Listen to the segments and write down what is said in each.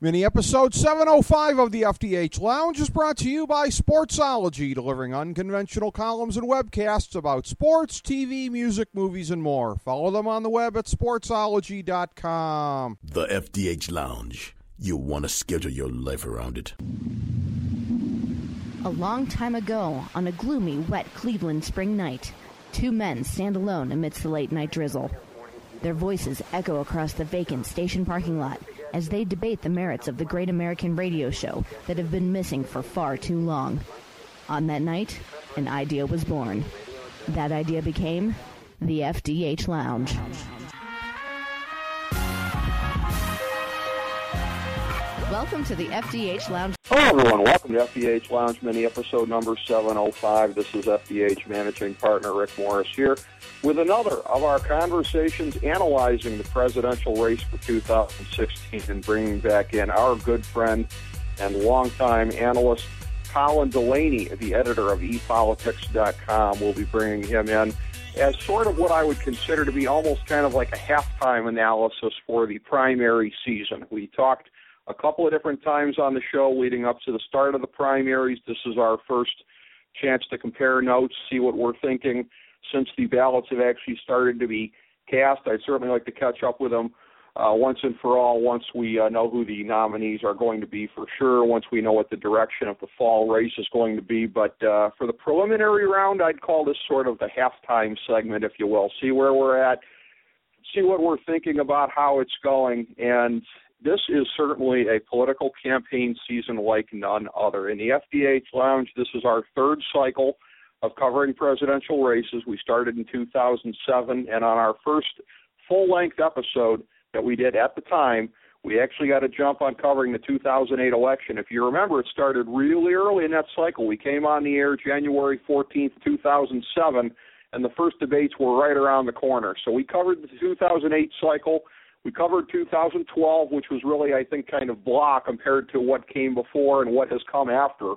Mini episode 705 of the FDH Lounge is brought to you by Sportsology, delivering unconventional columns and webcasts about sports, TV, music, movies, and more. Follow them on the web at sportsology.com. The FDH Lounge. You want to schedule your life around it. A long time ago, on a gloomy, wet Cleveland spring night, two men stand alone amidst the late-night drizzle. Their voices echo across the vacant station parking lot as they debate the merits of the great American radio show that have been missing for far too long. On that night, an idea was born. That idea became the FDH Lounge. Welcome to the FDH Lounge. Hello, everyone. Welcome to FDH Lounge Mini episode number 705. This is FDH Managing Partner Rick Morris here with another of our conversations analyzing the presidential race for 2016 and bringing back in our good friend and longtime analyst, Colin Delaney, the editor of ePolitics.com. We'll be bringing him in as sort of what I would consider to be almost kind of like a halftime analysis for the primary season. We talked a couple of different times on the show leading up to the start of the primaries. This is our first chance to compare notes, see what we're thinking since the ballots have actually started to be cast. I'd certainly like to catch up with them once and for all, once we know who the nominees are going to be for sure, once we know what the direction of the fall race is going to be. But for the preliminary round, I'd call this sort of the halftime segment, if you will. See where we're at, see what we're thinking about how it's going, and this is certainly a political campaign season like none other. In the FDH Lounge, this is our third cycle of covering presidential races. We started in 2007, and on our first full-length episode that we did at the time, we actually got a jump on covering the 2008 election. If you remember, it started really early in that cycle. We came on the air January 14th, 2007, and the first debates were right around the corner. So we covered the 2008 cycle. We covered 2012, which was really, I think, kind of blah compared to what came before and what has come after.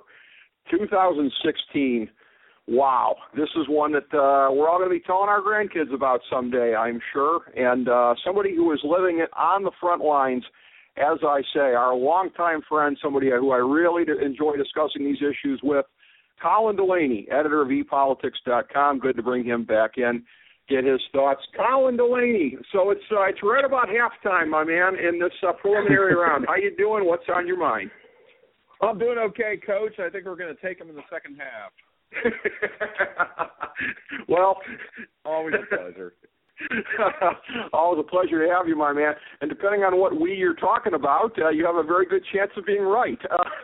2016, wow. This is one that we're all going to be telling our grandkids about someday, I'm sure. And somebody who is living it on the front lines, as I say, our longtime friend, somebody who I really enjoy discussing these issues with, Colin Delaney, editor of ePolitics.com. Good to bring him back in, get his thoughts. Colin Delaney, so it's right about halftime, my man, in this preliminary round. How you doing? What's on your mind? I'm doing okay, Coach. I think we're going to take him in the second half. Well, always a pleasure. Always a pleasure to have you, my man. And depending on what you're talking about, you have a very good chance of being right.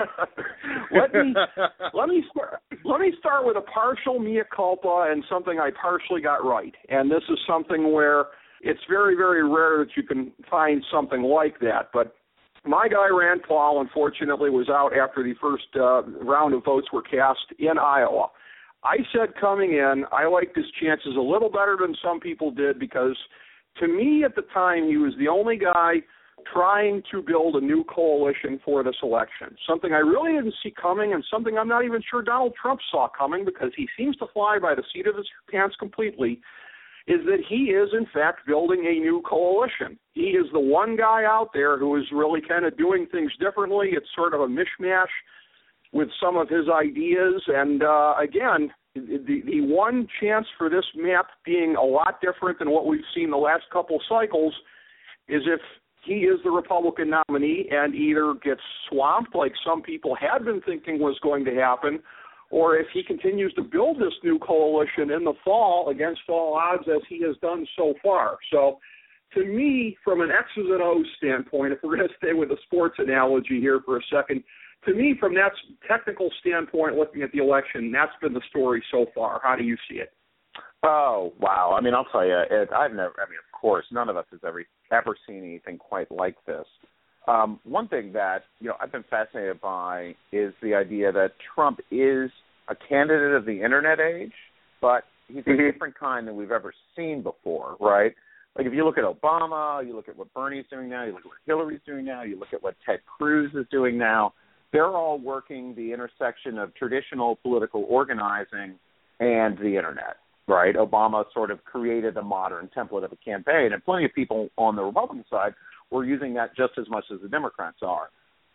Let me start with a partial mea culpa and something I partially got right. And this is something where it's very, very rare that you can find something like that. But my guy Rand Paul, unfortunately, was out after the first round of votes were cast in Iowa. I said coming in, I liked his chances a little better than some people did because to me at the time he was the only guy trying to build a new coalition for this election, something I really didn't see coming and something I'm not even sure Donald Trump saw coming because he seems to fly by the seat of his pants completely, is that he is in fact building a new coalition. He is the one guy out there who is really kind of doing things differently. It's sort of a mishmash with some of his ideas. And, again, the one chance for this map being a lot different than what we've seen the last couple cycles is if he is the Republican nominee and either gets swamped like some people had been thinking was going to happen, or if he continues to build this new coalition in the fall against all odds as he has done so far. So to me, from an X's and O's standpoint, if we're going to stay with a sports analogy here for a second, to me, from that technical standpoint, looking at the election, that's been the story so far. How do you see it? Oh, wow. I mean, I'll tell you, of course, none of us has ever seen anything quite like this. One thing that, I've been fascinated by is the idea that Trump is a candidate of the Internet age, but he's a different kind than we've ever seen before, right? Like if you look at Obama, you look at what Bernie's doing now, you look at what Hillary's doing now, you look at what Ted Cruz is doing now, they're all working the intersection of traditional political organizing and the Internet, right? Obama sort of created the modern template of a campaign, and plenty of people on the Republican side were using that just as much as the Democrats are.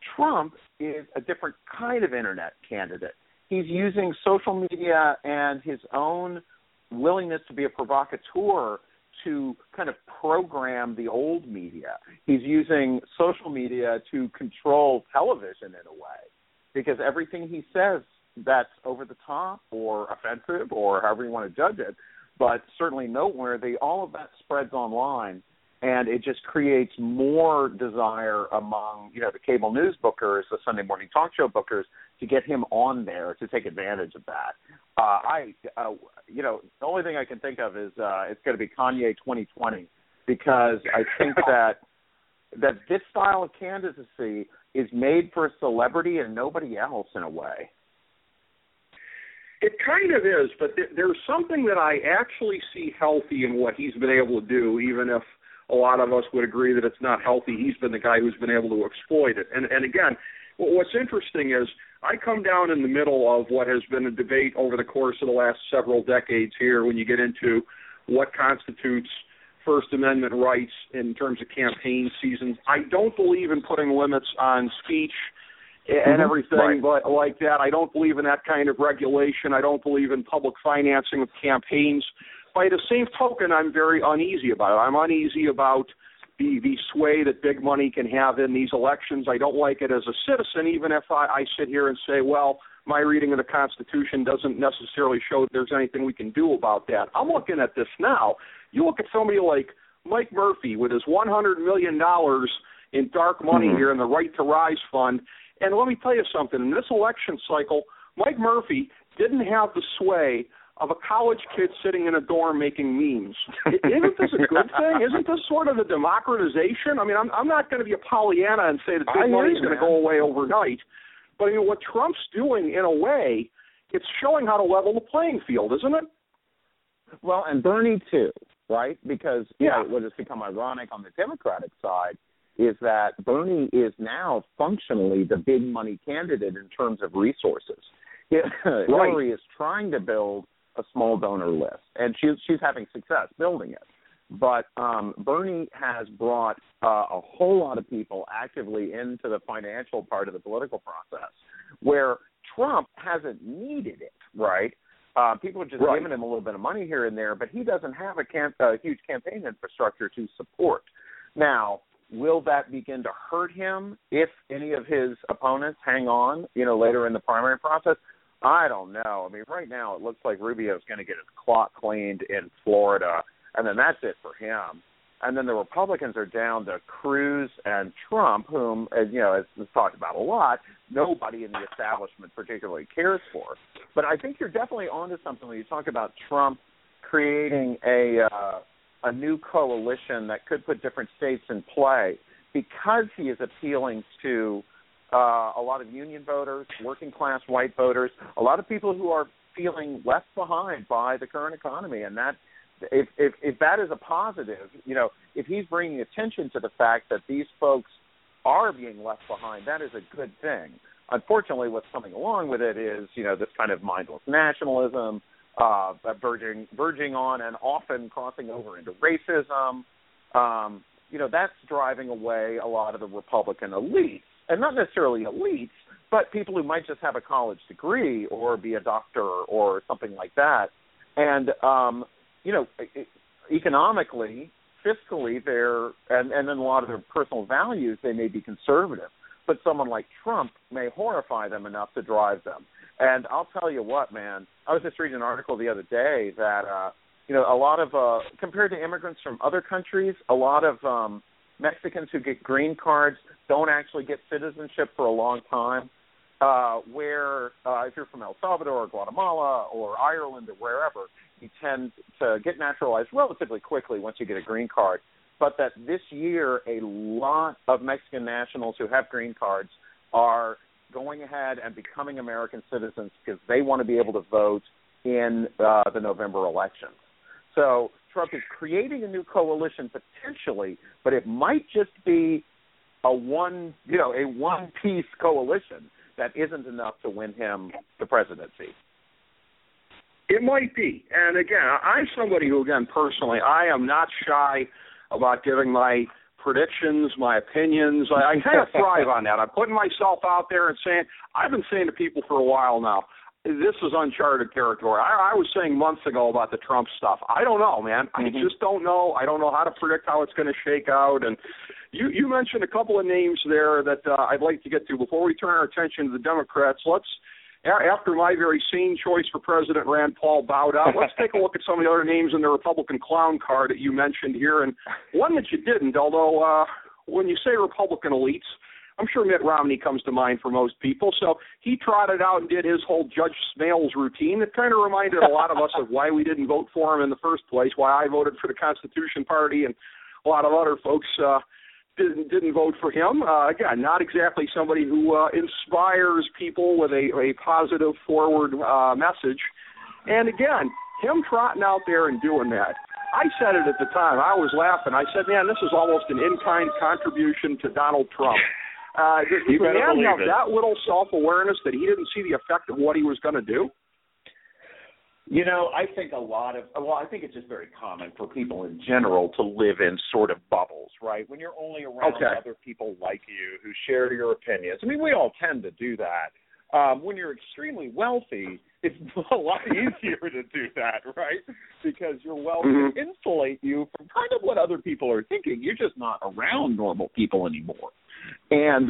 Trump is a different kind of internet candidate. He's using social media and his own willingness to be a provocateur to kind of program the old media. He's using social media to control television in a way, because everything he says that's over the top or offensive or however you want to judge it, but certainly noteworthy, all of that spreads online, and it just creates more desire among, the cable news bookers, the Sunday morning talk show bookers, to get him on there to take advantage of that. The only thing I can think of is it's going to be Kanye 2020, because I think that this style of candidacy is made for a celebrity and nobody else in a way. It kind of is, but there's something that I actually see healthy in what he's been able to do, even if a lot of us would agree that it's not healthy. He's been the guy who's been able to exploit it. And again, what's interesting is I come down in the middle of what has been a debate over the course of the last several decades here when you get into what constitutes First Amendment rights in terms of campaign seasons. I don't believe in putting limits on speech and everything but like that. I don't believe in that kind of regulation. I don't believe in public financing of campaigns. By the same token, I'm very uneasy about it. I'm uneasy about the sway that big money can have in these elections. I don't like it as a citizen, even if I sit here and say, well, my reading of the Constitution doesn't necessarily show that there's anything we can do about that. I'm looking at this now. You look at somebody like Mike Murphy with his $100 million in dark money here in the Right to Rise Fund. And let me tell you something. In this election cycle, Mike Murphy didn't have the sway of a college kid sitting in a dorm making memes. Isn't this a good thing? Isn't this sort of a democratization? I mean, I'm not going to be a Pollyanna and say that big money is going to go away overnight. But what Trump's doing, in a way, it's showing how to level the playing field, isn't it? Well, and Bernie, too, right? Because what has become ironic on the Democratic side is that Bernie is now functionally the big money candidate in terms of resources. Hillary is trying to build a small donor list, and she's having success building it. But Bernie has brought a whole lot of people actively into the financial part of the political process, where Trump hasn't needed it, right? People are just giving him a little bit of money here and there, but he doesn't have a huge campaign infrastructure to support. Now, will that begin to hurt him if any of his opponents hang on, later in the primary process? I don't know. I mean, right now it looks like Rubio's going to get his clock cleaned in Florida, and then that's it for him. And then the Republicans are down to Cruz and Trump, whom, as we've talked about a lot, nobody in the establishment particularly cares for. But I think you're definitely onto something when you talk about Trump creating a new coalition that could put different states in play, because he is appealing to a lot of union voters, working-class white voters, a lot of people who are feeling left behind by the current economy. And that, if that is a positive, if he's bringing attention to the fact that these folks are being left behind, that is a good thing. Unfortunately, what's coming along with it is, this kind of mindless nationalism, verging on and often crossing over into racism. That's driving away a lot of the Republican elites. And not necessarily elites, but people who might just have a college degree or be a doctor or something like that. And, economically, fiscally, and then a lot of their personal values, they may be conservative. But someone like Trump may horrify them enough to drive them. And I'll tell you what, man, I was just reading an article the other day that, a lot of, compared to immigrants from other countries, a lot of Mexicans who get green cards don't actually get citizenship for a long time, where if you're from El Salvador or Guatemala or Ireland or wherever, you tend to get naturalized relatively quickly once you get a green card. But that this year, a lot of Mexican nationals who have green cards are going ahead and becoming American citizens because they want to be able to vote in the November elections. So Trump is creating a new coalition potentially, but it might just be a one-piece coalition that isn't enough to win him the presidency. It might be. And again, I'm somebody who, personally, I am not shy about giving my predictions, my opinions. I kind of thrive on that. I'm putting myself out there and saying, I've been saying to people for a while now, this is uncharted territory. I was saying months ago about the Trump stuff. I don't know, man. I just don't know. I don't know how to predict how it's going to shake out. And you mentioned a couple of names there that I'd like to get to. Before we turn our attention to the Democrats, after my very sane choice for President Rand Paul bowed out, let's take a look at some of the other names in the Republican clown card that you mentioned here. And one that you didn't, although when you say Republican elites, I'm sure Mitt Romney comes to mind for most people. So he trotted out and did his whole Judge Smales routine. It kind of reminded a lot of us of why we didn't vote for him in the first place, why I voted for the Constitution Party and a lot of other folks didn't vote for him. Again, not exactly somebody who inspires people with a positive forward message. And again, him trotting out there and doing that, I said it at the time. I was laughing. I said, man, this is almost an in-kind contribution to Donald Trump. Does the man have that little self-awareness that he didn't see the effect of what he was going to do? You know, I think I think it's just very common for people in general to live in sort of bubbles, right? When you're only around other people like you who share your opinions. I mean, we all tend to do that. When you're extremely wealthy, it's a lot easier to do that, right? Because your wealth can insulate you from kind of what other people are thinking. You're just not around normal people anymore. And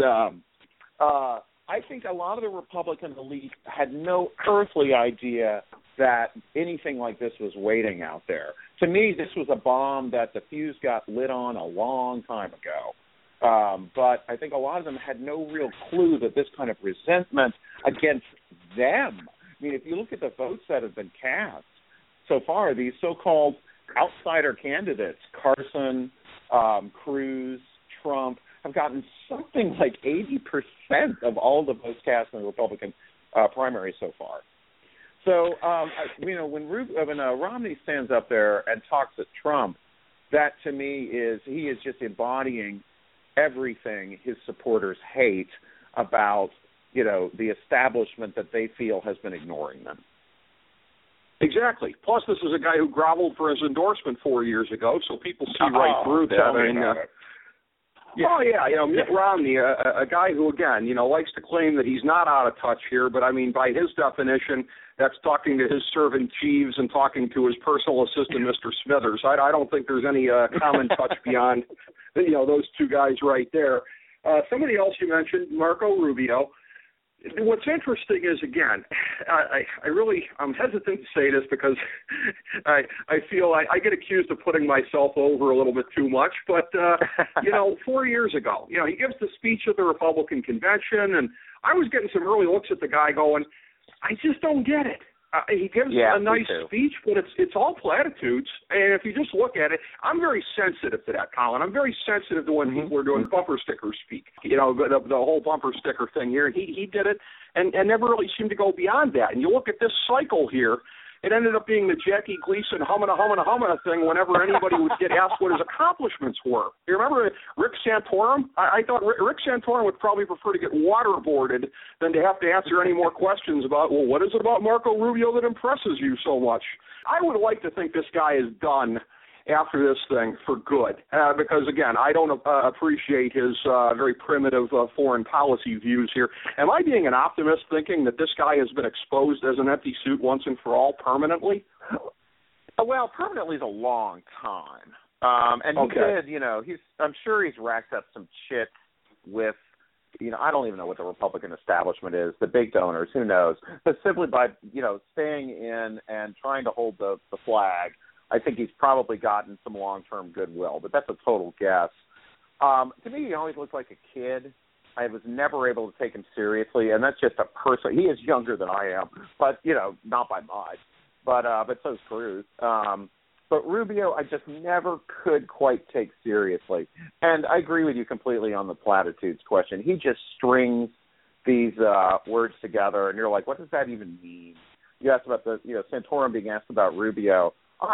I think a lot of the Republican elite had no earthly idea that anything like this was waiting out there. To me, this was a bomb that the fuse got lit on a long time ago. But I think a lot of them had no real clue that this kind of resentment against them. I mean, if you look at the votes that have been cast so far, these so-called outsider candidates, Carson, Cruz, Trump, have gotten something like 80% of all the votes cast in the Republican primary so far. So, when Romney stands up there and talks at Trump, that to me is he is just embodying everything his supporters hate about, the establishment that they feel has been ignoring them. Exactly. Plus, this is a guy who groveled for his endorsement 4 years ago, so people see right through that. Mitt Romney, a guy who, again, likes to claim that he's not out of touch here, but I mean, by his definition, that's talking to his servant Jeeves and talking to his personal assistant, Mr. Smithers. I don't think there's any common touch beyond, those two guys right there. Somebody else you mentioned, Marco Rubio. What's interesting is, again, I'm hesitant to say this because I feel I get accused of putting myself over a little bit too much. But, 4 years ago, he gives the speech at the Republican convention, and I was getting some early looks at the guy going, I just don't get it. He gives a nice speech, but it's all platitudes. And if you just look at it, I'm very sensitive to that, Colin. I'm very sensitive to when people are doing bumper sticker speak. The whole bumper sticker thing here. He did it and never really seemed to go beyond that. And you look at this cycle here, it ended up being the Jackie Gleason humming thing whenever anybody would get asked what his accomplishments were. You remember Rick Santorum? I thought Rick Santorum would probably prefer to get waterboarded than to have to answer any more questions about, well, what is it about Marco Rubio that impresses you so much? I would like to think this guy is done after this thing for good because, again, I don't appreciate his very primitive foreign policy views here. Am I being an optimist thinking that this guy has been exposed as an empty suit once and for all permanently? Well, permanently is a long time. And he did, I'm sure he's racked up some shit with, I don't even know what the Republican establishment is, the big donors, who knows. But simply by, staying in and trying to hold the flag, I think he's probably gotten some long-term goodwill, but that's a total guess. To me, he always looked like a kid. I was never able to take him seriously, and that's just a person. He is younger than I am, but, not by much. But so is Cruz. But Rubio, I just never could quite take seriously. And I agree with you completely on the platitudes question. He just strings these words together, and you're like, what does that even mean? You asked about Santorum being asked about Rubio.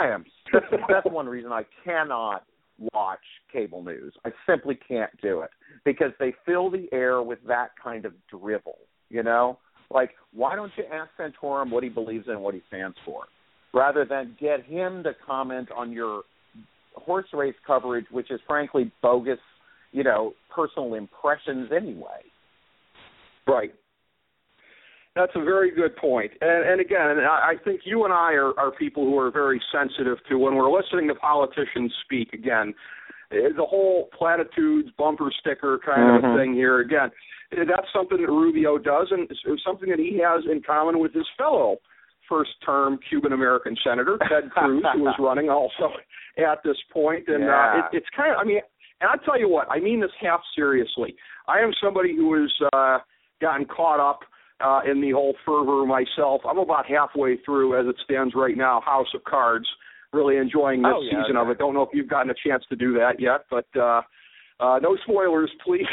That's one reason I cannot watch cable news. I simply can't do it because they fill the air with that kind of drivel, Like, why don't you ask Santorum what he believes in, what he stands for, rather than get him to comment on your horse race coverage, which is frankly bogus personal impressions anyway. Right. That's a very good point. And again, I think you and I are people who are very sensitive to when we're listening to politicians speak, again, the whole platitudes, bumper sticker kind of a thing here. Again, that's something that Rubio does, and something that he has in common with his fellow first-term Cuban-American senator, Ted Cruz, who is running also at this point. And it's kind of, I mean, and I'll tell you what, I mean this half seriously. I am somebody who has gotten caught up in the whole fervor myself. I'm about halfway through, as it stands right now, House of Cards. Really enjoying this season of it. Don't know if you've gotten a chance to do that yet, but no spoilers, please.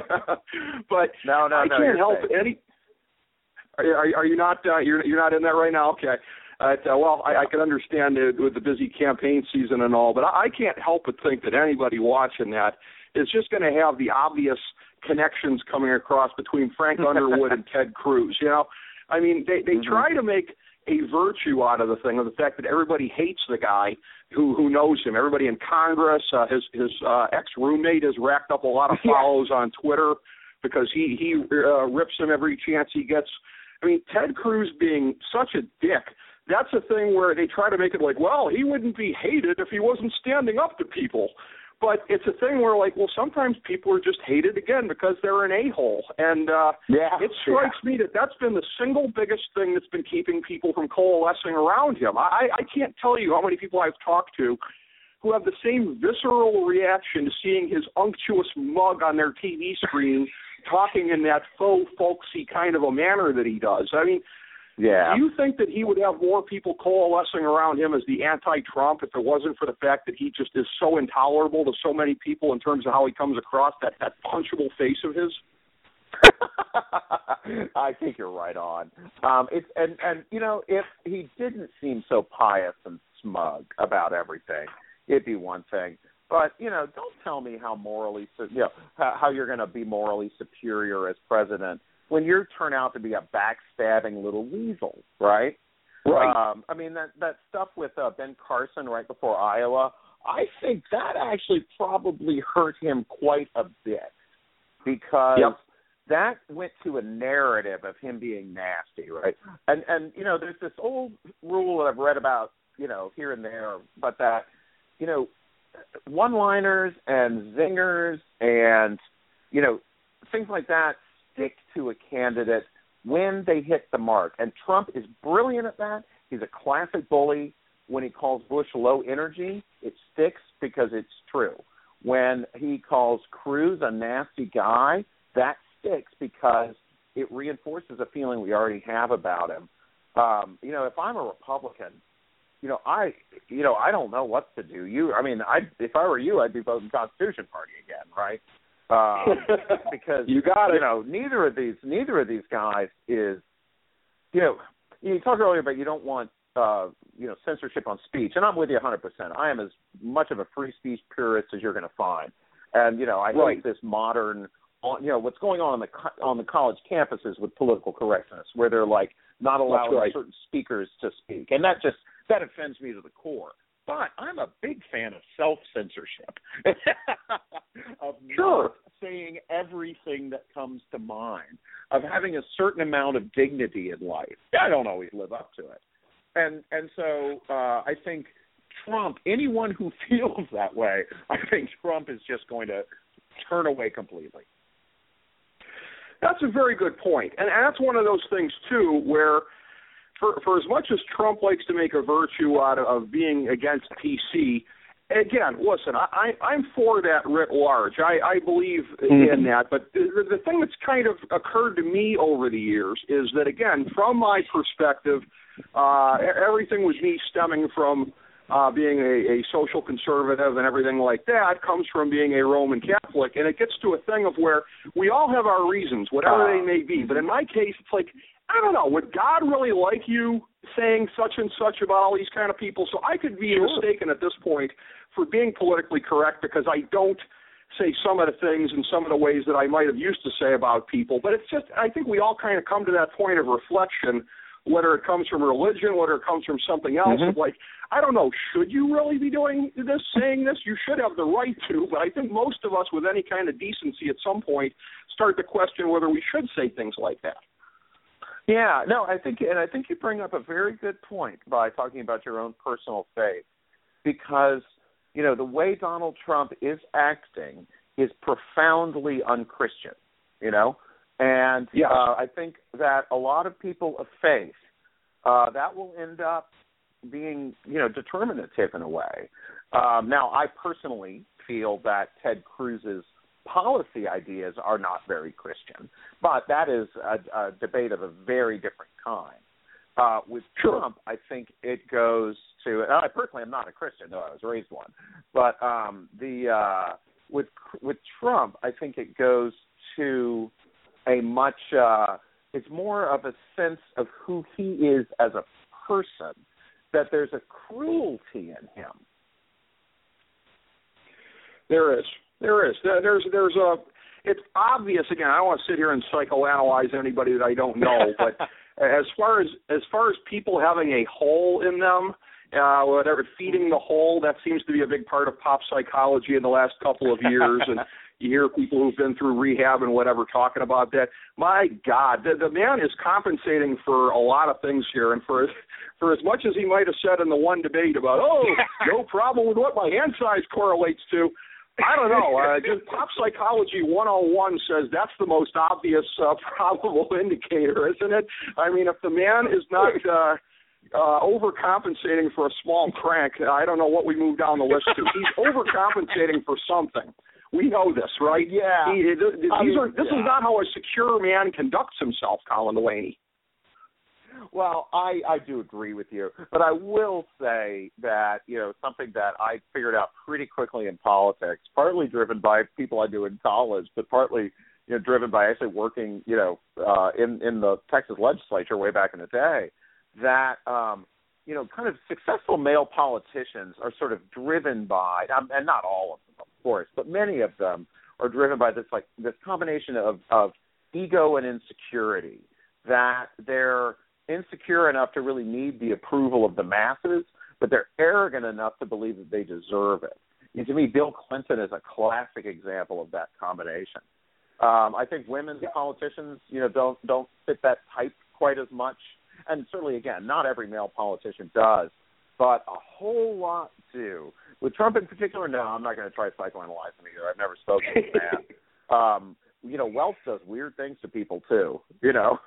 But no, I can't help any. Are you not? You're not in that right now. Okay. Well, I can understand it with the busy campaign season and all, but I can't help but think that anybody watching that is just going to have the obvious connections coming across between Frank Underwood and Ted Cruz. I mean, they try to make a virtue out of the thing, of the fact that everybody hates the guy who knows him. Everybody in Congress, his ex-roommate has racked up a lot of follows on Twitter because he rips him every chance he gets. I mean, Ted Cruz being such a dick, that's a thing where they try to make it like, well, he wouldn't be hated if he wasn't standing up to people. But it's a thing where, like, well, sometimes people are just hated, again, because they're an a-hole. And it strikes me that that's been the single biggest thing that's been keeping people from coalescing around him. I can't tell you how many people I've talked to who have the same visceral reaction to seeing his unctuous mug on their TV screen talking in that faux folksy kind of a manner that he does. I mean, do you think that he would have more people coalescing around him as the anti-Trump if it wasn't for the fact that he just is so intolerable to so many people in terms of how he comes across, that punchable face of his? I think you're right on. If he didn't seem so pious and smug about everything, it'd be one thing. But, don't tell me how how you're going to be morally superior as president when you turn out to be a backstabbing little weasel, right? Right. I mean, that stuff with Ben Carson right before Iowa, I think that actually probably hurt him quite a bit because that went to a narrative of him being nasty, right? And there's this old rule that I've read about, here and there, but that, one-liners and zingers and, things like that stick to a candidate when they hit the mark. And Trump is brilliant at that. He's a classic bully. When he calls Bush low energy, it sticks because it's true. When he calls Cruz a nasty guy, that sticks because it reinforces a feeling we already have about him. If I'm a Republican, I don't know what to do. If I were you, I'd be voting Constitution Party again, right? Because you got it. Neither of these guys is. You talked earlier about you don't want censorship on speech, and I'm with you 100%. I am as much of a free speech purist as you're going to find, and I think this modern, what's going on the college campuses with political correctness, where they're like not allowing certain speakers to speak, and that offends me to the core. But I'm a big fan of self-censorship, of not saying everything that comes to mind, of having a certain amount of dignity in life. I don't always live up to it. And so I think Trump, anyone who feels that way, I think Trump is just going to turn away completely. That's a very good point. And that's one of those things, too, where for as much as Trump likes to make a virtue out of being against PC, again, listen, I'm for that writ large. I believe in that. But the thing that's kind of occurred to me over the years is that, again, from my perspective, everything with me stemming from being a social conservative and everything like that comes from being a Roman Catholic. And it gets to a thing of where we all have our reasons, whatever they may be. But in my case, it's like, I don't know, would God really like you saying such and such about all these kind of people? So I could be mistaken at this point for being politically correct because I don't say some of the things in some of the ways that I might have used to say about people. But it's just, I think we all kind of come to that point of reflection whether it comes from religion, whether it comes from something else. Mm-hmm. Like, I don't know, should you really be doing this, saying this? You should have the right to, but I think most of us with any kind of decency at some point start to question whether we should say things like that. Yeah, no, I think you bring up a very good point by talking about your own personal faith, because, you know, the way Donald Trump is acting is profoundly unchristian, you know, and yes. I think that a lot of people of faith, that will end up being, you know, determinative in a way. Now, I personally feel that Ted Cruz's policy ideas are not very Christian, but that is a debate of a very different kind. With Trump, I think it goes to, and I personally am not a Christian, though I was raised one, but with Trump, I think it goes to a much, it's more of a sense of who he is as a person, that there's a cruelty in him. There is. There's a. It's obvious. Again, I don't want to sit here and psychoanalyze anybody that I don't know, but as far as people having a hole in them, whatever, feeding the hole, that seems to be a big part of pop psychology in the last couple of years, and you hear people who've been through rehab and whatever talking about that. My God, the man is compensating for a lot of things here, and for as much as he might have said in the one debate about, no problem with what my hand size correlates to, I don't know. Just pop psychology 101 says that's the most obvious probable indicator, isn't it? I mean, if the man is not overcompensating for a small crank, I don't know what we move down the list to. He's overcompensating for something. We know this, right? Yeah. This is not how a secure man conducts himself, Colin Delaney. Well, I do agree with you, but I will say that, you know, something that I figured out pretty quickly in politics, partly driven by people I knew in college, but partly, you know, driven by actually working, you know, in the Texas legislature way back in the day, that, you know, kind of successful male politicians are sort of driven by, and not all of them, of course, but many of them are driven by this combination of ego and insecurity, that they're insecure enough to really need the approval of the masses, but they're arrogant enough to believe that they deserve it. And to me, Bill Clinton is a classic example of that combination. I think women politicians, you know, don't fit that type quite as much, and certainly, again, not every male politician does, but a whole lot do. With Trump in particular, no, I'm not going to try to psychoanalyze him either. I've never spoken to the man. You know, wealth does weird things to people too, you know.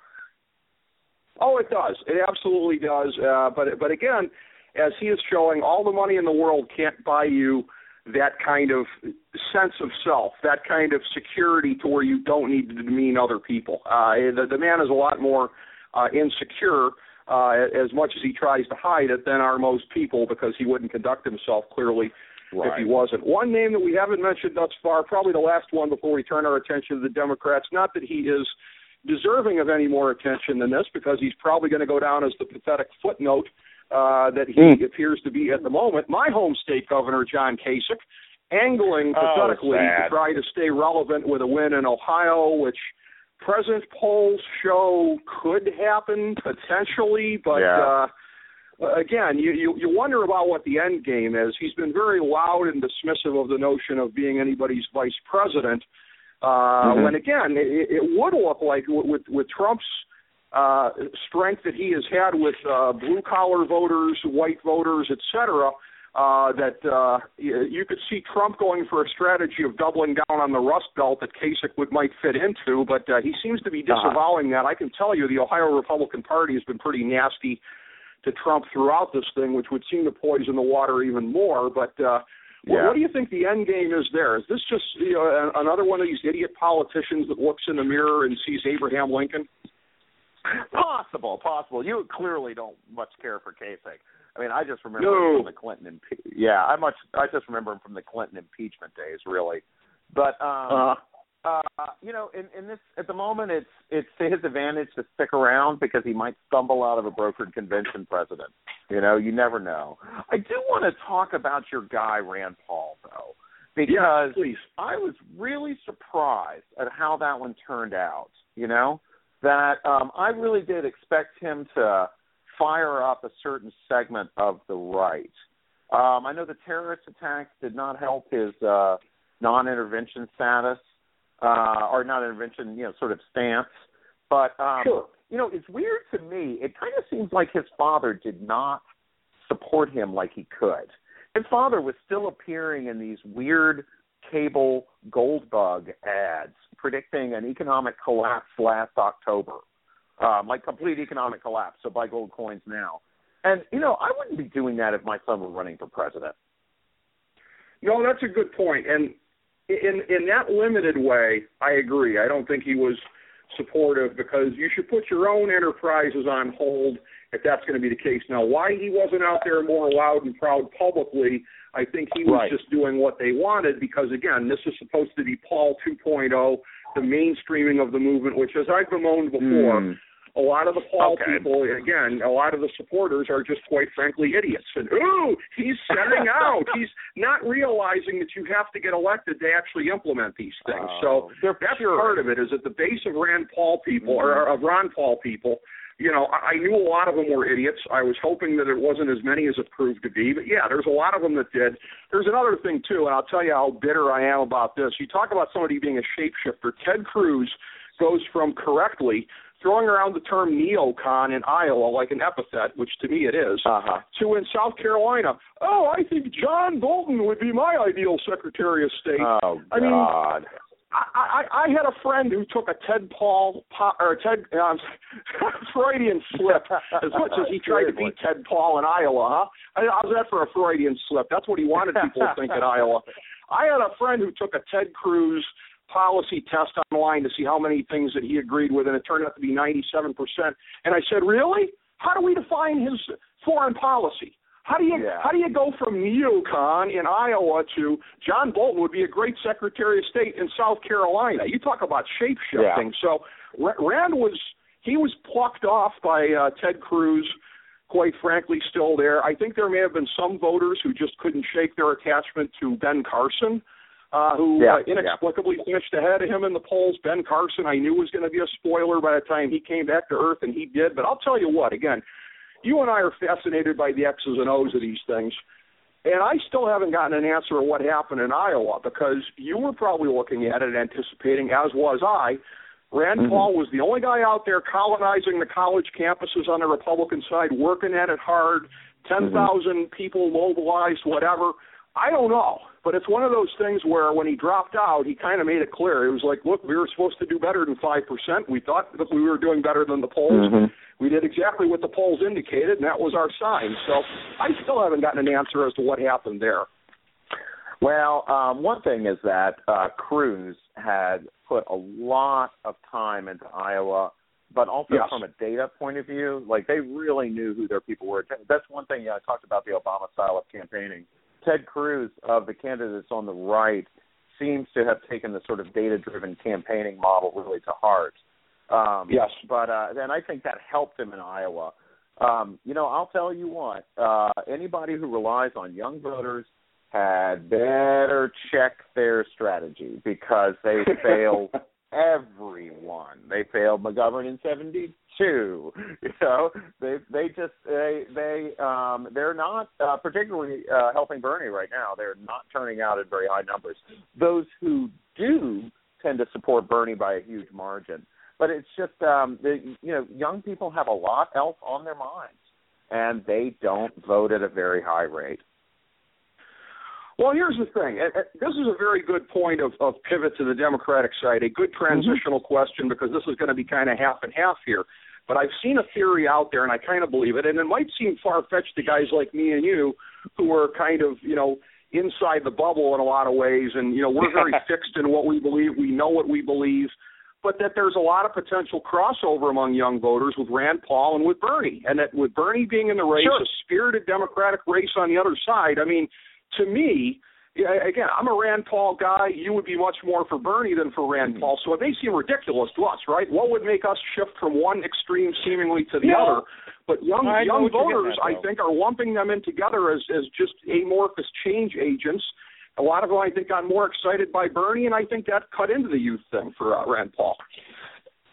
Oh, it does. It absolutely does. But again, as he is showing, all the money in the world can't buy you that kind of sense of self, that kind of security to where you don't need to demean other people. The man is a lot more insecure, as much as he tries to hide it, than are most people, because he wouldn't conduct himself clearly if he wasn't. One name that we haven't mentioned thus far, probably the last one before we turn our attention to the Democrats, not that he is deserving of any more attention than this, because he's probably going to go down as the pathetic footnote that he appears to be at the moment. My home state governor, John Kasich, angling pathetically to try to stay relevant with a win in Ohio, which present polls show could happen potentially, but again, you wonder about what the end game is. He's been very loud and dismissive of the notion of being anybody's vice president. When, again, it would look like with Trump's strength that he has had with blue-collar voters, white voters, et cetera, that you could see Trump going for a strategy of doubling down on the Rust Belt that Kasich might fit into, but he seems to be disavowing that. I can tell you the Ohio Republican Party has been pretty nasty to Trump throughout this thing, which would seem to poison the water even more, but what do you think the end game is there? Is this just another one of these idiot politicians that looks in the mirror and sees Abraham Lincoln? Possible. You clearly don't much care for Kasich. I mean, I just remember him from the Clinton. I just remember him from the Clinton impeachment days, really. But you know, in this at the moment, it's to his advantage to stick around, because he might stumble out of a brokered convention president. You know, you never know. I do want to talk about your guy Rand Paul, though, because I was really surprised at how that one turned out. You know, that I really did expect him to fire up a certain segment of the right. I know the terrorist attacks did not help his non-intervention status, or non-intervention, sort of stance. But, sure. It's weird to me. It kind of seems like his father did not support him like he could. His father was still appearing in these weird cable Goldbug ads predicting an economic collapse last October, like complete economic collapse, so buy gold coins now. And, I wouldn't be doing that if my son were running for president. No, that's a good point. And in that limited way, I agree. I don't think he was supportive, because you should put your own enterprises on hold if that's going to be the case. Now, why he wasn't out there more loud and proud publicly, I think he was just doing what they wanted, because, again, this is supposed to be Paul 2.0, the mainstreaming of the movement, which, as I've bemoaned before, a lot of the Paul people, again, a lot of the supporters are just, quite frankly, idiots. And, ooh, he's selling out. He's not realizing that you have to get elected to actually implement these things. So that's part of it, is at the base of Rand Paul people, or of Ron Paul people. I knew a lot of them were idiots. I was hoping that it wasn't as many as it proved to be. But, yeah, there's a lot of them that did. There's another thing, too, and I'll tell you how bitter I am about this. You talk about somebody being a shapeshifter. Ted Cruz goes from correctly throwing around the term neocon in Iowa like an epithet, which to me it is, to in South Carolina, I think John Bolton would be my ideal Secretary of State. Oh, God. I had a friend who took a Freudian slip as much as he tried to beat Ted Paul in Iowa, How's that for a Freudian slip? That's what he wanted people to think in Iowa. I had a friend who took a Ted Cruz policy test online to see how many things that he agreed with, and it turned out to be 97%. And I said, really? How do we define his foreign policy? How do you go from neocon in Iowa to John Bolton would be a great Secretary of State in South Carolina? You talk about shape-shifting. Yeah. So Rand was plucked off by Ted Cruz, quite frankly, still there. I think there may have been some voters who just couldn't shake their attachment to Ben Carson, who inexplicably finished ahead of him in the polls. Ben Carson, I knew was going to be a spoiler by the time he came back to earth, and he did. But I'll tell you what, again, you and I are fascinated by the X's and O's of these things, and I still haven't gotten an answer of what happened in Iowa, because you were probably looking at it, anticipating, as was I. Rand Paul was the only guy out there colonizing the college campuses on the Republican side, working at it hard, 10,000 people mobilized, whatever. I don't know, but it's one of those things where when he dropped out, he kind of made it clear. It was like, look, we were supposed to do better than 5%. We thought that we were doing better than the polls. We did exactly what the polls indicated, and that was our sign. So I still haven't gotten an answer as to what happened there. Well, one thing is that Cruz had put a lot of time into Iowa, but also from a data point of view, like they really knew who their people were. That's one thing I talked about the Obama style of campaigning. Ted Cruz, of the candidates on the right, seems to have taken the sort of data-driven campaigning model really to heart. But then I think that helped him in Iowa. I'll tell you what, anybody who relies on young voters had better check their strategy, because they failed everyone. They failed McGovern in 1972. They're not particularly helping Bernie right now. They're not turning out at very high numbers. Those who do tend to support Bernie by a huge margin. But it's just young people have a lot else on their minds, and they don't vote at a very high rate. Well, here's the thing. This is a very good point of pivot to the Democratic side, a good transitional question, because this is going to be kind of half and half here. But I've seen a theory out there, and I kind of believe it, and it might seem far-fetched to guys like me and you who are kind of, inside the bubble in a lot of ways, and, we're very fixed in what we believe. We know what we believe. But that there's a lot of potential crossover among young voters with Rand Paul and with Bernie, and that with Bernie being in the race, a spirited Democratic race on the other side, I mean, to me, again, I'm a Rand Paul guy. You would be much more for Bernie than for Rand Paul. So it may seem ridiculous to us, right? What would make us shift from one extreme seemingly to the other? But young voters, I think, are lumping them in together as just amorphous change agents. A lot of them, I think, got more excited by Bernie, and I think that cut into the youth thing for Rand Paul.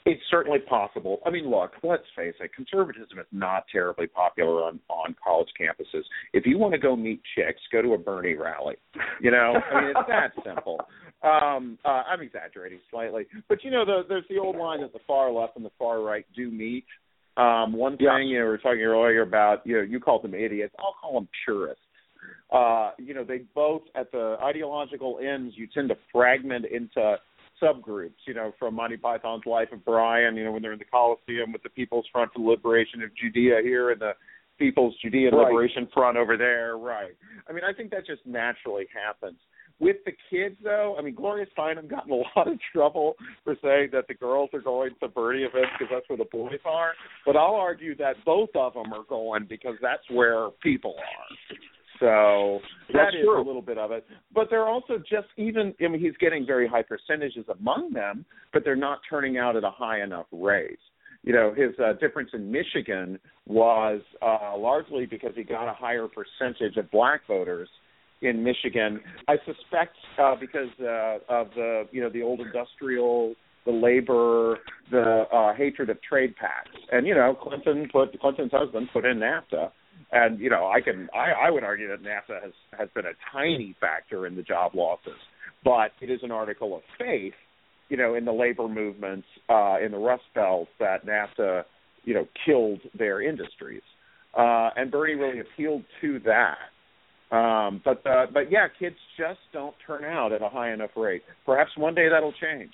It's certainly possible. I mean, look, let's face it, conservatism is not terribly popular on college campuses. If you want to go meet chicks, go to a Bernie rally. I mean, it's that simple. I'm exaggerating slightly. But, there's the old line that the far left and the far right do meet. One thing, we were talking earlier about, you called them idiots. I'll call them purists. They both, at the ideological ends, you tend to fragment into subgroups, from Monty Python's Life of Brian, when they're in the Coliseum with the People's Front for the Liberation of Judea here and the People's Judean Liberation Front over there, right. I mean, I think that just naturally happens. With the kids, though, I mean, Gloria Steinem got in a lot of trouble for saying that the girls are going to Bernie events because that's where the boys are, but I'll argue that both of them are going because that's where people are. So that is a little bit of it. But they're also just he's getting very high percentages among them, but they're not turning out at a high enough rate. His difference in Michigan was largely because he got a higher percentage of black voters in Michigan. I suspect because of the old industrial, the labor, the hatred of trade pacts. And, Clinton's husband put in NAFTA. And, I would argue that NAFTA has been a tiny factor in the job losses, but it is an article of faith, in the labor movements in the Rust Belt that NAFTA, killed their industries. And Bernie really appealed to that. But yeah, kids just don't turn out at a high enough rate. Perhaps one day that'll change.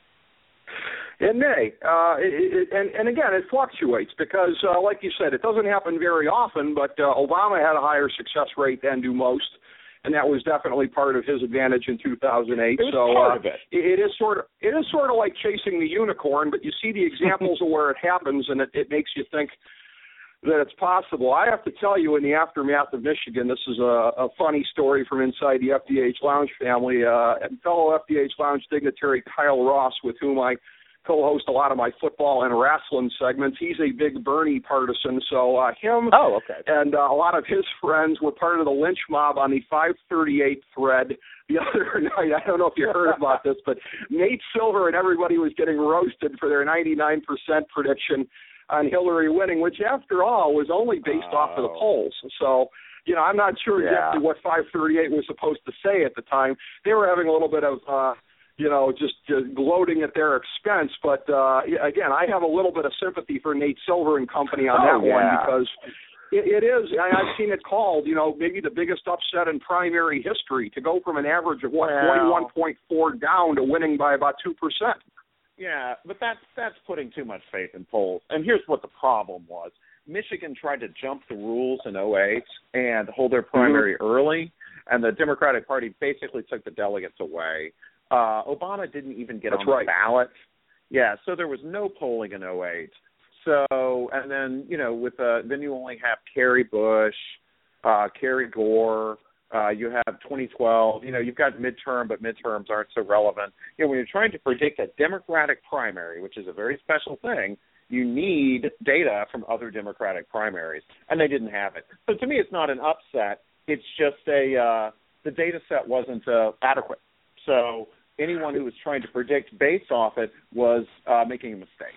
It may, and again, it fluctuates because, like you said, it doesn't happen very often. But Obama had a higher success rate than do most, and that was definitely part of his advantage in 2008. It was part of it. It is sort of like chasing the unicorn, but you see the examples of where it happens, and it makes you think that it's possible. I have to tell you, in the aftermath of Michigan, this is a funny story from inside the FDH Lounge family. Fellow FDH Lounge dignitary Kyle Ross, with whom I co-host a lot of my football and wrestling segments. He's a big Bernie partisan, so him and a lot of his friends were part of the lynch mob on the 538 thread the other night. I don't know if you heard about this, but Nate Silver and everybody was getting roasted for their 99% prediction on Hillary winning, which, after all, was only based off of the polls. So, I'm not sure exactly what 538 was supposed to say at the time. They were having a little bit of just gloating at their expense. But, again, I have a little bit of sympathy for Nate Silver and company on that one, because it is, I've seen it called, maybe the biggest upset in primary history, to go from an average of 41.4 down to winning by about 2%. Yeah, but that's putting too much faith in polls. And here's what the problem was. Michigan tried to jump the rules in 2008 and hold their primary early, and the Democratic Party basically took the delegates away. Obama didn't even get on the ballot. Yeah, so there was no polling in 2008. So, and then, then you only have Kerry Bush, Kerry Gore, you have 2012, you've got midterm, but midterms aren't so relevant. When you're trying to predict a Democratic primary, which is a very special thing, you need data from other Democratic primaries, and they didn't have it. So to me, it's not an upset. It's just the data set wasn't adequate. So anyone who was trying to predict based off it was making a mistake.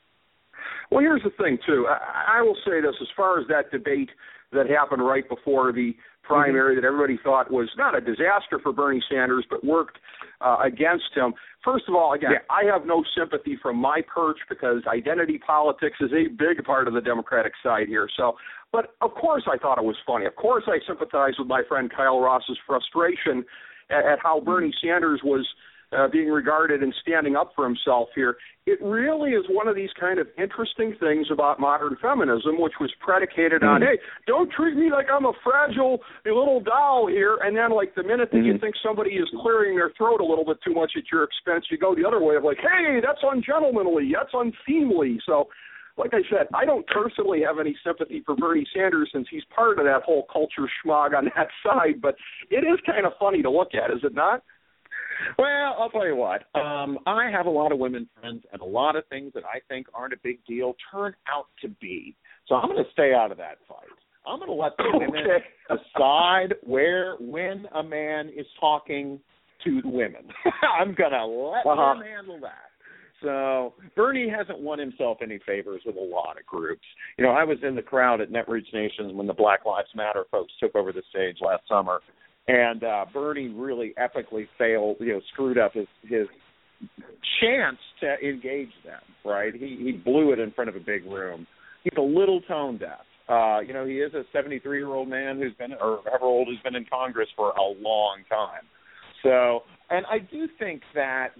Well, here's the thing, too. I will say this, as far as that debate that happened right before the primary that everybody thought was not a disaster for Bernie Sanders, but worked against him. First of all, again, I have no sympathy from my perch, because identity politics is a big part of the Democratic side here. So, but of course I thought it was funny. Of course I sympathize with my friend Kyle Ross's frustration at how Bernie Sanders was being regarded and standing up for himself here. It really is one of these kind of interesting things about modern feminism, which was predicated on, hey, don't treat me like I'm a fragile little doll here. And then, like, the minute that you think somebody is clearing their throat a little bit too much at your expense, you go the other way of like, hey, that's ungentlemanly, that's unseemly. So, like I said, I don't personally have any sympathy for Bernie Sanders, since he's part of that whole culture schmog on that side. But it is kind of funny to look at, is it not? Well, I'll tell you what. I have a lot of women friends, and a lot of things that I think aren't a big deal turn out to be. So I'm going to stay out of that fight. I'm going to let the women decide when a man is talking to the women. I'm going to let them handle that. So Bernie hasn't won himself any favors with a lot of groups. You know, I was in the crowd at Netroots Nations when the Black Lives Matter folks took over the stage last summer, and Bernie really epically screwed up his chance to engage them, right? He blew it in front of a big room. He's a little tone deaf. He is a 73-year-old man who's been, or however old, who's been in Congress for a long time. So, and I do think that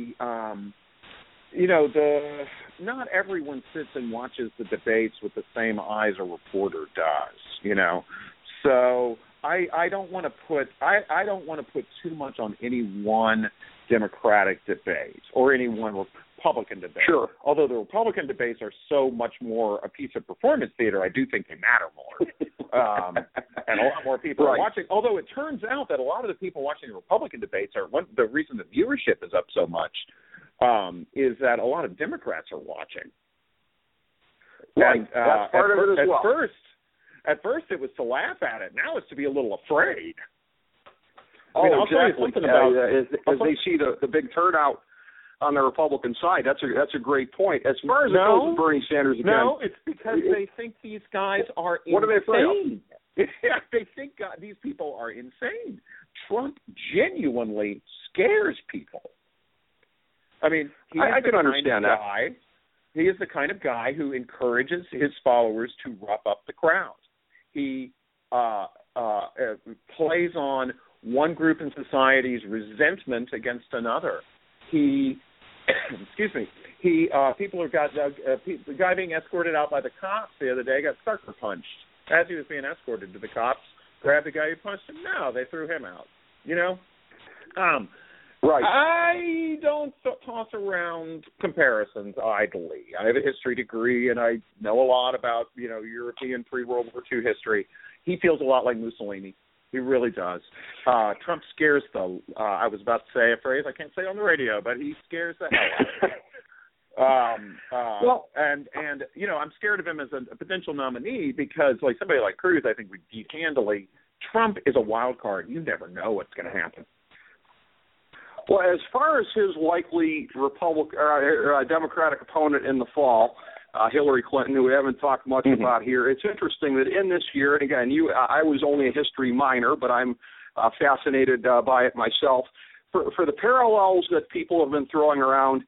not everyone sits and watches the debates with the same eyes a reporter does, So I don't want to put too much on any one Democratic debate or any one Republican debate. Sure. Although the Republican debates are so much more a piece of performance theater, I do think they matter more. And a lot more people are watching. Although it turns out that a lot of the people watching the Republican debates the reason the viewership is up so much is that a lot of Democrats are watching. Right. And, that's part of it as well. At first it was to laugh at it. Now it's to be a little afraid. Oh, I'll exactly. tell you something about as they see the big turnout on the Republican side. That's a great point. As far as it goes with Bernie Sanders again. No, it's because they think these guys are insane. What are they afraid of? They think these people are insane. Trump genuinely scares people. I mean, I can understand that. He is the kind of guy who encourages his followers to rough up the crowd. He plays on one group in society's resentment against another. The guy being escorted out by the cops the other day got sucker punched as he was being escorted to the cops. Grabbed the guy who punched him. No, they threw him out. Right. I don't toss around comparisons idly. I have a history degree, and I know a lot about European pre-World War II history. He feels a lot like Mussolini. He really does. Trump scares I was about to say a phrase I can't say on the radio, but he scares the hell out of me. I'm scared of him as a potential nominee because, like somebody like Cruz, I think would beat handily. Trump is a wild card. You never know what's going to happen. Well, as far as his likely Democratic opponent in the fall, Hillary Clinton, who we haven't talked much about here, it's interesting that in this year, and again, I was only a history minor, but I'm fascinated by it myself. For the parallels that people have been throwing around,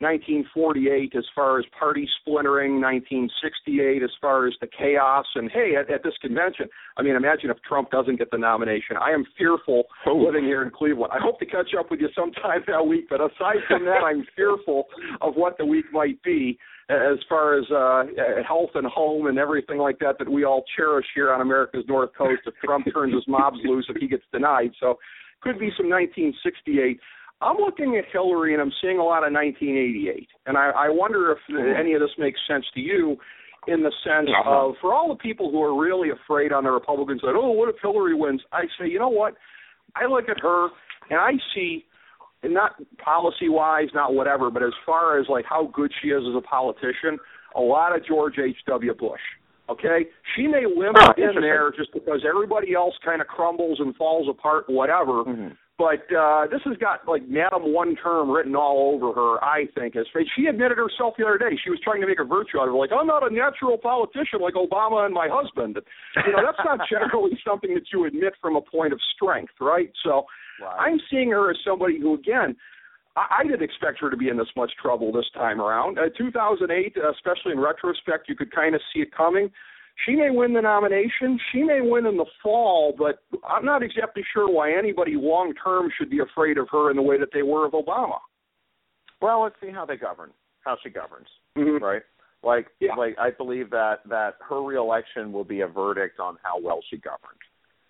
1948 as far as party splintering, 1968 as far as the chaos, and hey, at this convention, I mean, imagine if Trump doesn't get the nomination. I am fearful living here in Cleveland. I hope to catch up with you sometime that week, but aside from that, I'm fearful of what the week might be as far as health and home and everything like that we all cherish here on America's North Coast if Trump turns his mobs loose, if he gets denied. So could be some 1968. I'm looking at Hillary, and I'm seeing a lot of 1988. And I wonder if any of this makes sense to you in the sense of, for all the people who are really afraid on the Republican side, what if Hillary wins? I say, you know what? I look at her, and I see, and not policy-wise, not whatever, but as far as like how good she is as a politician, a lot of George H.W. Bush. Okay? She may limp in there just because everybody else kind of crumbles and falls apart, whatever. But this has got, like, Madam One Term written all over her, I think. She admitted herself the other day. She was trying to make a virtue out of it. Like, I'm not a natural politician like Obama and my husband. That's not generally something that you admit from a point of strength, right? So I'm seeing her as somebody who, again, I didn't expect her to be in this much trouble this time around. 2008, especially in retrospect, you could kind of see it coming. She may win the nomination. She may win in the fall, but I'm not exactly sure why anybody long-term should be afraid of her in the way that they were of Obama. Well, let's see how she governs, right? Like I believe that her reelection will be a verdict on how well she governed.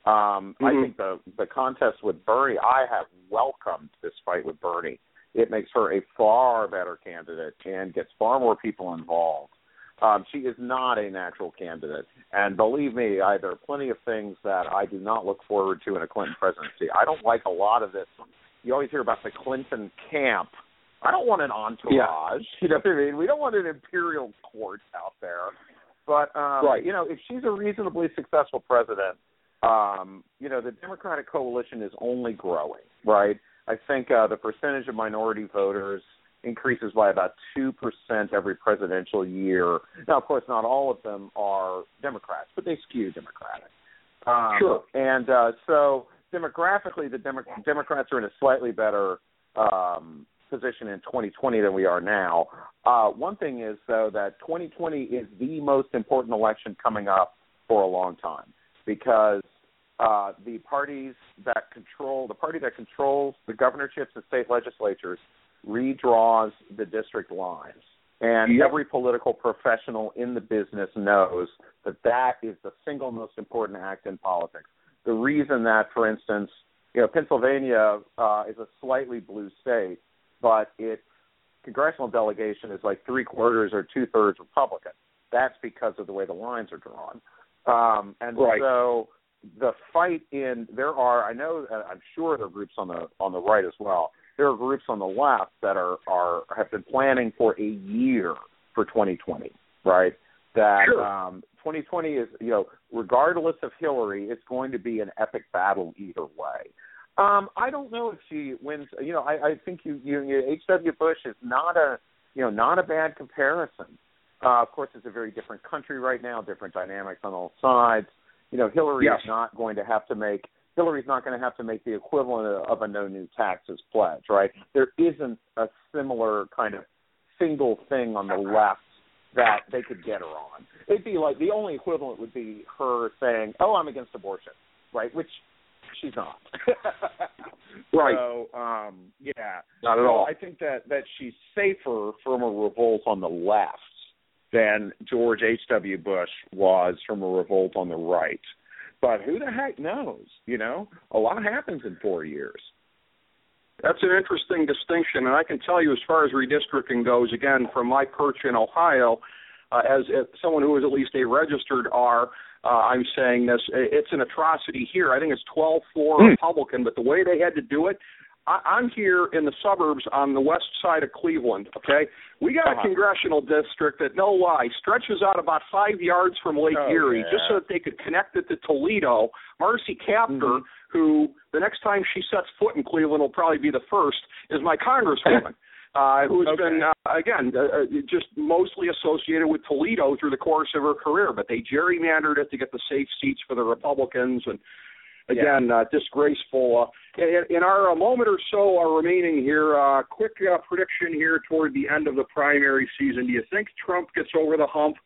I think the contest with Bernie, I have welcomed this fight with Bernie. It makes her a far better candidate and gets far more people involved. She is not a natural candidate. And believe me, there are plenty of things that I do not look forward to in a Clinton presidency. I don't like a lot of this. You always hear about the Clinton camp. I don't want an entourage. Yeah. You know what I mean? We don't want an imperial court out there. But, if she's a reasonably successful president, the Democratic coalition is only growing, right? I think the percentage of minority voters increases by about 2% every presidential year. Now, of course, not all of them are Democrats, but they skew Democratic. Sure. And so demographically, the Democrats are in a slightly better position in 2020 than we are now. One thing is, though, that 2020 is the most important election coming up for a long time, because the party that controls the governorships and state legislatures redraws the district lines. And every political professional in the business knows that that is the single most important act in politics. The reason that, for instance, Pennsylvania is a slightly blue state, but its congressional delegation is like 3/4 or 2/3 Republican. That's because of the way the lines are drawn. So the fight I'm sure there are groups on the right as well. There are groups on the left that have been planning for a year for 2020, right? That 2020 is, regardless of Hillary, it's going to be an epic battle either way. I don't know if she wins. I think H.W. Bush is not a bad comparison. Of course, it's a very different country right now, different dynamics on all sides. Hillary is not going to have to make. Hillary's not going to have to make the equivalent of a no new taxes pledge, right? There isn't a similar kind of single thing on the left that they could get her on. It'd be like the only equivalent would be her saying, "Oh, I'm against abortion," right? Which she's not. Right. So, not at all. I think that she's safer from a revolt on the left than George H.W. Bush was from a revolt on the right. But who the heck knows? A lot happens in 4 years. That's an interesting distinction, and I can tell you as far as redistricting goes, again, from my perch in Ohio, as someone who is at least a registered R, I'm saying this, it's an atrocity here. I think it's 12-4 Republican, but the way they had to do it, I'm here in the suburbs on the west side of Cleveland, okay? We got a congressional district that, no lie, stretches out about 5 yards from Lake Erie just so that they could connect it to Toledo. Marcy Kaptur, who the next time she sets foot in Cleveland will probably be the first, is my congresswoman, who's been, just mostly associated with Toledo through the course of her career. But they gerrymandered it to get the safe seats for the Republicans, and again, disgraceful. In our moment or so remaining here, quick prediction here toward the end of the primary season. Do you think Trump gets over the hump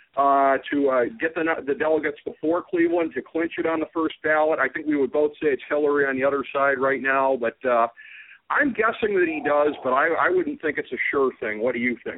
to get the delegates before Cleveland to clinch it on the first ballot? I think we would both say it's Hillary on the other side right now, but I'm guessing that he does, but I wouldn't think it's a sure thing. What do you think?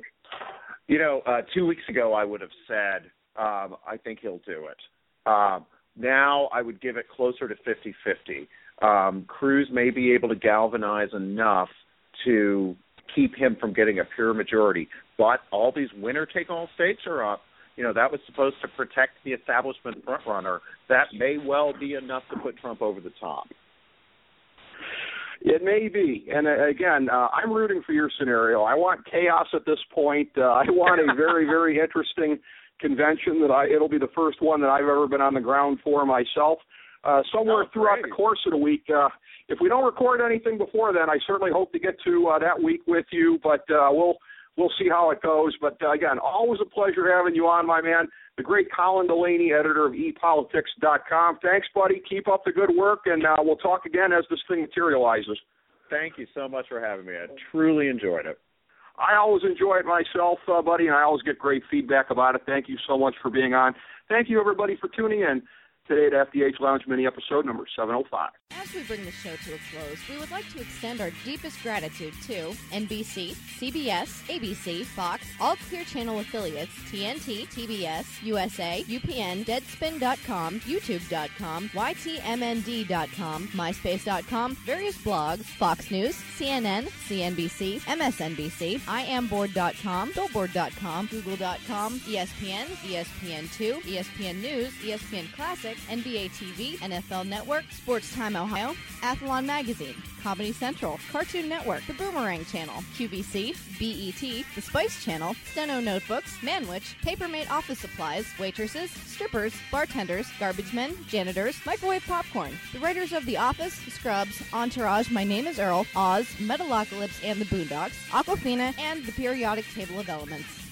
2 weeks ago I would have said I think he'll do it. Now I would give it closer to 50-50. Cruz may be able to galvanize enough to keep him from getting a pure majority, but all these winner-take-all states are up. That was supposed to protect the establishment frontrunner. That may well be enough to put Trump over the top. It may be. And again, I'm rooting for your scenario. I want chaos at this point. I want a very, very interesting convention it'll be the first one that I've ever been on the ground for myself. Somewhere throughout the course of the week, if we don't record anything before then, I certainly hope to get to that week with you, but we'll see how it goes. But again, always a pleasure having you on, my man. The great Colin Delaney, editor of ePolitics.com. Thanks, buddy. Keep up the good work, and we'll talk again as this thing materializes. Thank you so much for having me. I truly enjoyed it. I always enjoy it myself, buddy, and I always get great feedback about it. Thank you so much for being on. Thank you, everybody, for tuning in today at FDH Lounge Mini episode number 705. As we bring the show to a close, we would like to extend our deepest gratitude to NBC, CBS, ABC, Fox, all Clear Channel affiliates, TNT, TBS, USA, UPN, Deadspin.com, YouTube.com, YTMND.com, MySpace.com, various blogs, Fox News, CNN, CNBC, MSNBC, IamBoard.com, Billboard.com, Google.com, ESPN, ESPN2, ESPN News, ESPN Classic, Network, NBA TV, NFL Network, Sports Time Ohio, Athlon Magazine, Comedy Central, Cartoon Network, The Boomerang Channel, QVC, BET, The Spice Channel, Steno Notebooks, Manwich, Papermate Office Supplies, waitresses, strippers, bartenders, garbage men, janitors, microwave popcorn, the writers of The Office, Scrubs, Entourage, My Name is Earl, Oz, Metalocalypse and the Boondocks, Aquafina, and the periodic table of elements.